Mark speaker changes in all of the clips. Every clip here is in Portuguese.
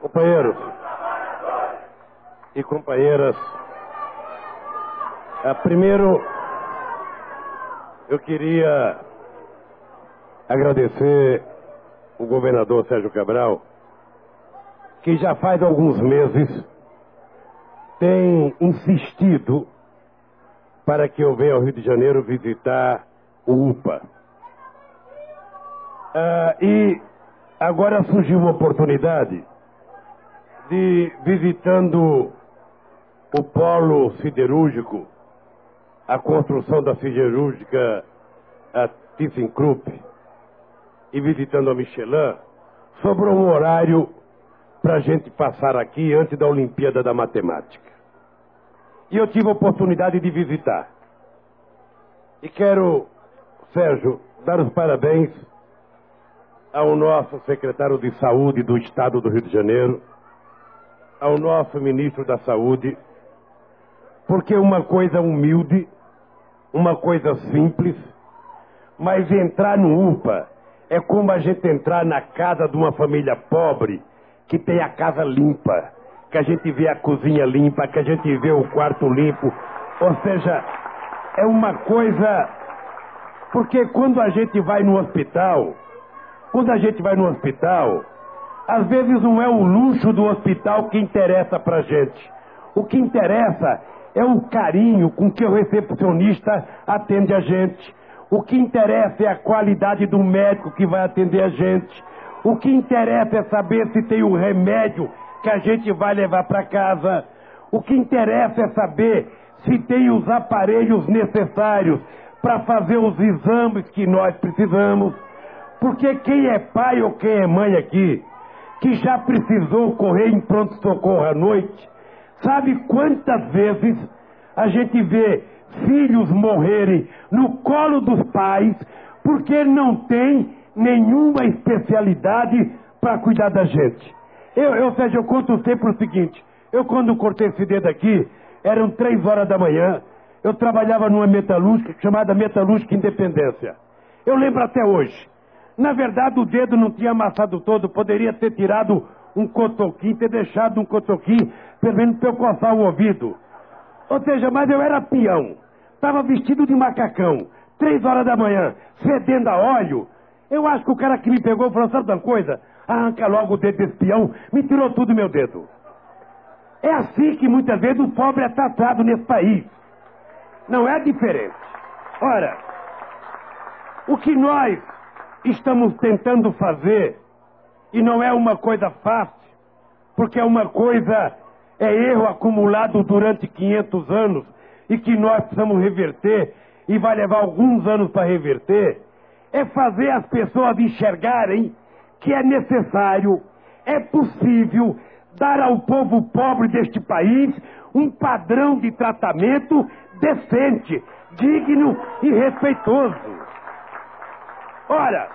Speaker 1: Companheiros e companheiras, primeiro eu queria agradecer o governador Sérgio Cabral, que já faz alguns meses tem insistido para que eu venha ao Rio de Janeiro visitar o UPA. E agora surgiu uma oportunidade de, visitando o polo siderúrgico, a construção da siderúrgica ThyssenKrupp, e visitando a Michelin, sobrou um horário para a gente passar aqui antes da Olimpíada da Matemática. E eu tive a oportunidade de visitar. E quero, Sérgio, dar os parabéns ao nosso secretário de Saúde do Estado do Rio de Janeiro, ao nosso ministro da Saúde, porque uma coisa humilde, uma coisa simples, mas entrar no UPA é como a gente entrar na casa de uma família pobre que tem a casa limpa, que a gente vê a cozinha limpa, que a gente vê o quarto limpo. Ou seja, é uma coisa... Porque quando a gente vai no hospital, às vezes não é o luxo do hospital que interessa pra gente. O que interessa é o carinho com que o recepcionista atende a gente. O que interessa é a qualidade do médico que vai atender a gente. O que interessa é saber se tem o remédio que a gente vai levar para casa. O que interessa é saber se tem os aparelhos necessários para fazer os exames que nós precisamos. Porque quem é pai ou quem é mãe aqui, que já precisou correr em pronto-socorro à noite, sabe quantas vezes a gente vê filhos morrerem no colo dos pais porque não tem nenhuma especialidade para cuidar da gente. Eu conto sempre o seguinte: eu, quando cortei esse dedo aqui, eram 3 horas da manhã, eu trabalhava numa metalúrgica chamada Metalúrgica Independência. Eu lembro até hoje. Na verdade, o dedo não tinha amassado todo, poderia ter tirado um cotoquinho, ter deixado um cotoquinho, pelo menos para eu coçar o ouvido. Ou seja, mas eu era peão, estava vestido de macacão, 3 horas da manhã, fedendo a óleo. Eu acho que o cara que me pegou falou: sabe de uma coisa? Arranca logo o dedo desse peão, me tirou tudo meu dedo. É assim que muitas vezes o pobre é tratado nesse país. Não é diferente. Ora, o que nós estamos tentando fazer, e não é uma coisa fácil, porque é uma coisa, é erro acumulado durante 500 anos, e que nós precisamos reverter, e vai levar alguns anos para reverter, é fazer as pessoas enxergarem que é necessário, é possível dar ao povo pobre deste país um padrão de tratamento decente, digno e respeitoso. Ora,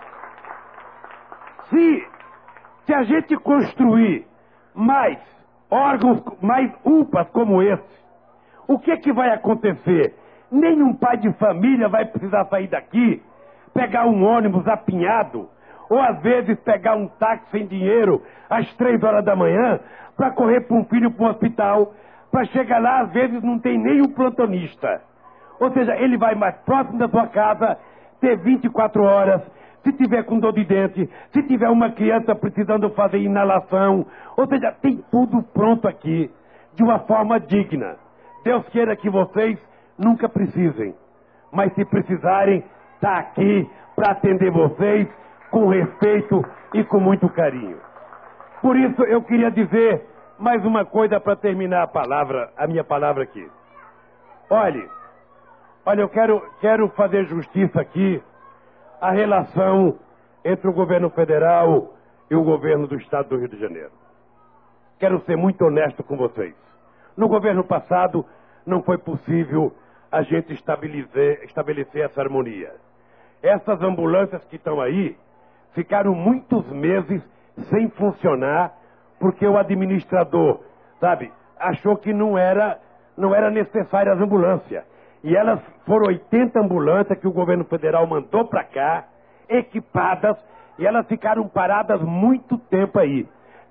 Speaker 1: se a gente construir mais órgãos, mais UPAs como esse, o que vai acontecer? Nenhum pai de família vai precisar sair daqui, pegar um ônibus apinhado, ou às vezes pegar um táxi sem dinheiro às 3 horas da manhã para correr para um filho para um hospital, para chegar lá, às vezes não tem nem um plantonista. Ou seja, ele vai mais próximo da sua casa, ter 24 horas, se tiver com dor de dente, se tiver uma criança precisando fazer inalação, ou seja, tem tudo pronto aqui, de uma forma digna. Deus queira que vocês nunca precisem, mas se precisarem, está aqui para atender vocês com respeito e com muito carinho. Por isso eu queria dizer mais uma coisa para terminar a minha palavra aqui. Olha, eu quero fazer justiça aqui à relação entre o governo federal e o governo do Estado do Rio de Janeiro. Quero ser muito honesto com vocês. No governo passado não foi possível a gente estabelecer essa harmonia. Essas ambulâncias que estão aí ficaram muitos meses sem funcionar porque o administrador, sabe, achou que não era necessária as ambulâncias. E elas foram 80 ambulâncias que o governo federal mandou para cá, equipadas, e elas ficaram paradas muito tempo aí.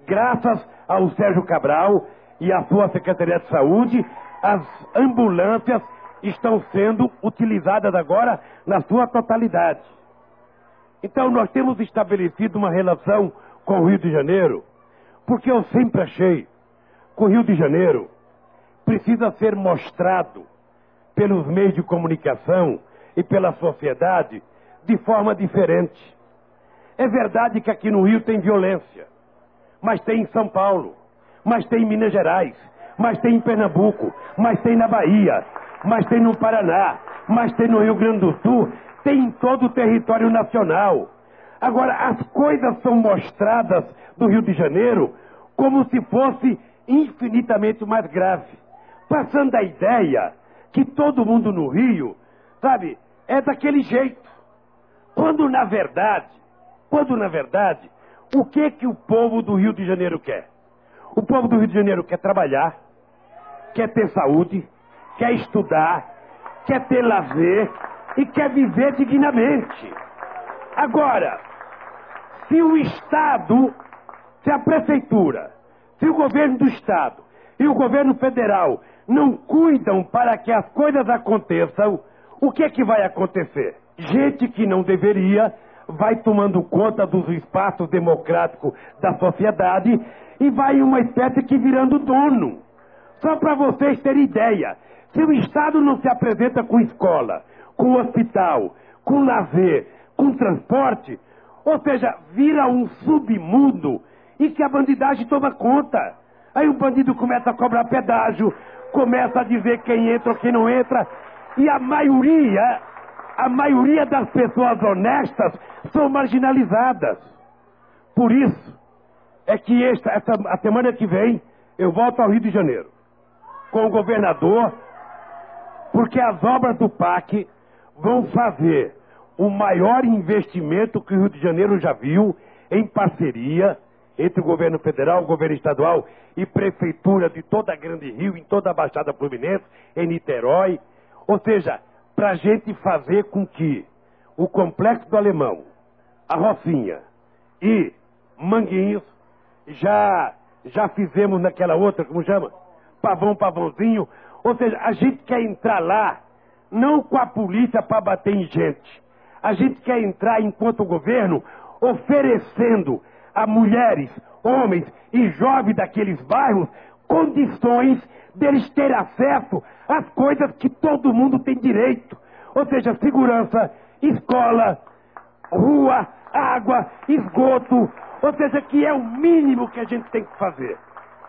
Speaker 1: graças ao Sérgio Cabral e à sua Secretaria de Saúde, as ambulâncias estão sendo utilizadas agora na sua totalidade. Então nós temos estabelecido uma relação com o Rio de Janeiro, porque eu sempre achei que o Rio de Janeiro precisa ser mostrado pelos meios de comunicação e pela sociedade de forma diferente. É verdade que aqui no Rio tem violência, mas tem em São Paulo, mas tem em Minas Gerais, mas tem em Pernambuco, mas tem na Bahia, mas tem no Paraná, mas tem no Rio Grande do Sul, tem em todo o território nacional. Agora, as coisas são mostradas do Rio de Janeiro como se fosse infinitamente mais grave, passando a ideia que todo mundo no Rio, sabe, é daquele jeito. Quando na verdade, o que o povo do Rio de Janeiro quer? O povo do Rio de Janeiro quer trabalhar, quer ter saúde, quer estudar, quer ter lazer e quer viver dignamente. Agora, se o Estado, se a Prefeitura, se o governo do Estado e o governo federal não cuidam para que as coisas aconteçam, o que vai acontecer? Gente que não deveria vai tomando conta dos espaços democráticos da sociedade e vai uma espécie que virando dono. Só para vocês terem ideia, se o Estado não se apresenta com escola, com hospital, com lazer, com transporte, ou seja, vira um submundo e que a bandidagem toma conta. Aí o bandido começa a cobrar pedágio, começa a dizer quem entra ou quem não entra, e a maioria das pessoas honestas são marginalizadas. Por isso é que a semana que vem eu volto ao Rio de Janeiro com o governador, porque as obras do PAC vão fazer o maior investimento que o Rio de Janeiro já viu, em parceria entre o governo federal, o governo estadual e prefeitura de toda a Grande Rio, em toda a Baixada Fluminense, em Niterói. Ou seja, para a gente fazer com que o Complexo do Alemão, a Rocinha e Manguinhos, já fizemos naquela outra, como chama? Pavãozinho. Ou seja, a gente quer entrar lá, não com a polícia para bater em gente. A gente quer entrar enquanto governo, oferecendo a mulheres, homens e jovens daqueles bairros condições deles terem acesso às coisas que todo mundo tem direito. Ou seja, segurança, escola, rua, água, esgoto. Ou seja, que é o mínimo que a gente tem que fazer.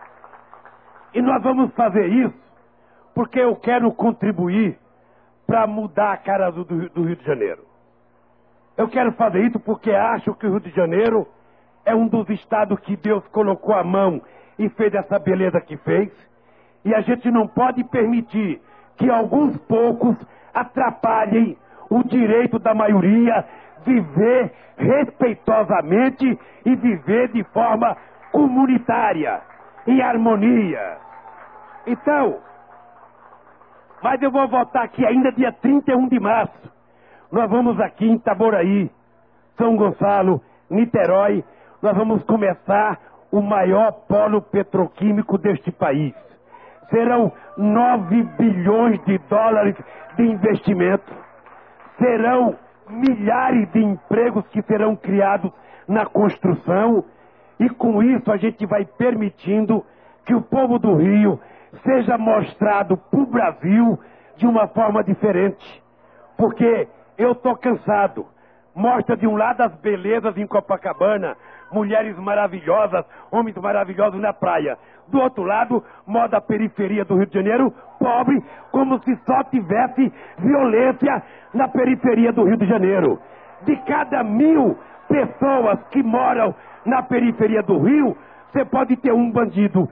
Speaker 1: E nós vamos fazer isso porque eu quero contribuir para mudar a cara do Rio de Janeiro. Eu quero fazer isso porque acho que o Rio de Janeiro é um dos estados que Deus colocou a mão e fez essa beleza que fez. E a gente não pode permitir que alguns poucos atrapalhem o direito da maioria viver respeitosamente e viver de forma comunitária, em harmonia. Então, mas eu vou voltar aqui ainda dia 31 de março. Nós vamos aqui em Itaboraí, São Gonçalo, Niterói, nós vamos começar o maior polo petroquímico deste país. Serão 9 bilhões de dólares de investimento. Serão milhares de empregos que serão criados na construção. E com isso a gente vai permitindo que o povo do Rio seja mostrado para o Brasil de uma forma diferente. Porque eu estou cansado. Mostra de um lado as belezas em Copacabana, mulheres maravilhosas, homens maravilhosos na praia. Do outro lado, moda a periferia do Rio de Janeiro, pobre, como se só tivesse violência na periferia do Rio de Janeiro. De cada 1.000 pessoas que moram na periferia do Rio, você pode ter um bandido.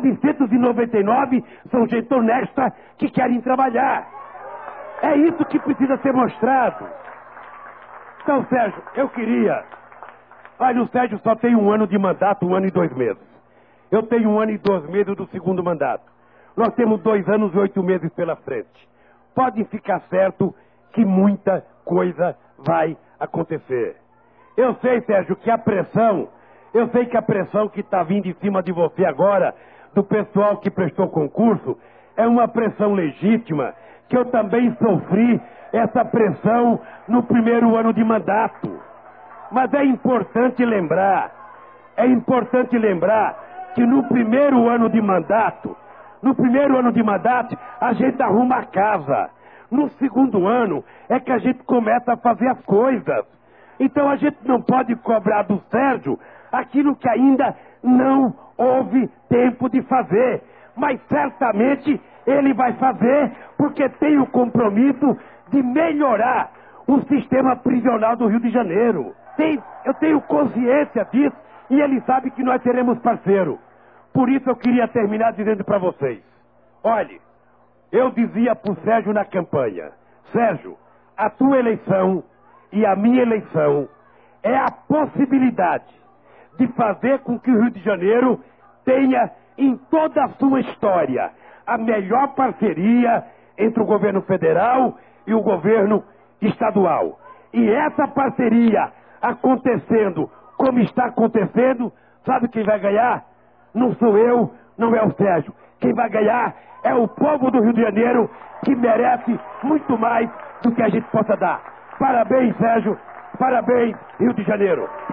Speaker 1: 999 são gente honesta que querem trabalhar. É isso que precisa ser mostrado. Então, Sérgio, eu queria... Olha, o Sérgio só tem 1 ano de mandato, 1 ano e 2 meses. Eu tenho 1 ano e 2 meses do segundo mandato. Nós temos 2 anos e 8 meses pela frente. Pode ficar certo que muita coisa vai acontecer. Eu sei, Sérgio, que a pressão Eu sei que a pressão que está vindo em cima de você agora, do pessoal que prestou concurso, é uma pressão legítima, que eu também sofri essa pressão no primeiro ano de mandato. Mas é importante lembrar que no primeiro ano de mandato, a gente arruma a casa. No segundo ano é que a gente começa a fazer as coisas. Então a gente não pode cobrar do Sérgio aquilo que ainda não houve tempo de fazer. Mas certamente ele vai fazer, porque tem o compromisso de melhorar o sistema prisional do Rio de Janeiro. Eu tenho consciência disso e ele sabe que nós seremos parceiros. Por isso eu queria terminar dizendo para vocês: olhe, eu dizia para o Sérgio na campanha: Sérgio, a tua eleição e a minha eleição é a possibilidade de fazer com que o Rio de Janeiro tenha em toda a sua história a melhor parceria entre o governo federal e o governo estadual. E essa parceria acontecendo como está acontecendo, sabe quem vai ganhar? Não sou eu, não é o Sérgio. Quem vai ganhar é o povo do Rio de Janeiro, que merece muito mais do que a gente possa dar. Parabéns, Sérgio. Parabéns, Rio de Janeiro.